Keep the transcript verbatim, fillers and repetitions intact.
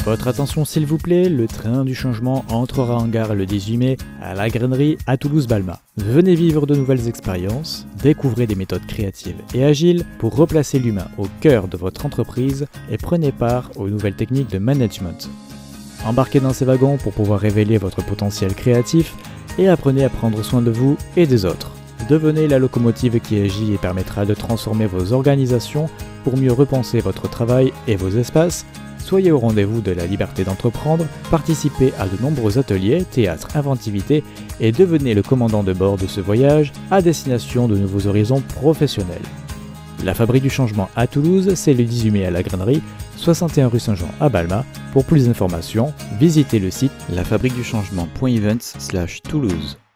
Votre attention s'il vous plaît, le train du changement entrera en gare le dix-huit mai à la Grainerie à Toulouse-Balma. Venez vivre de nouvelles expériences, découvrez des méthodes créatives et agiles pour replacer l'humain au cœur de votre entreprise et prenez part aux nouvelles techniques de management. Embarquez dans ces wagons pour pouvoir révéler votre potentiel créatif et apprenez à prendre soin de vous et des autres. Devenez la locomotive qui agit et permettra de transformer vos organisations pour mieux repenser votre travail et vos espaces. Soyez au rendez-vous de la liberté d'entreprendre, participez à de nombreux ateliers, théâtre, inventivité et devenez le commandant de bord de ce voyage à destination de nouveaux horizons professionnels. La Fabrique du Changement à Toulouse, c'est le dix-huit mai à la Grainerie, soixante et un rue Saint-Jean à Balma. Pour plus d'informations, visitez le site lafabriqueduchangement point events slash toulouse.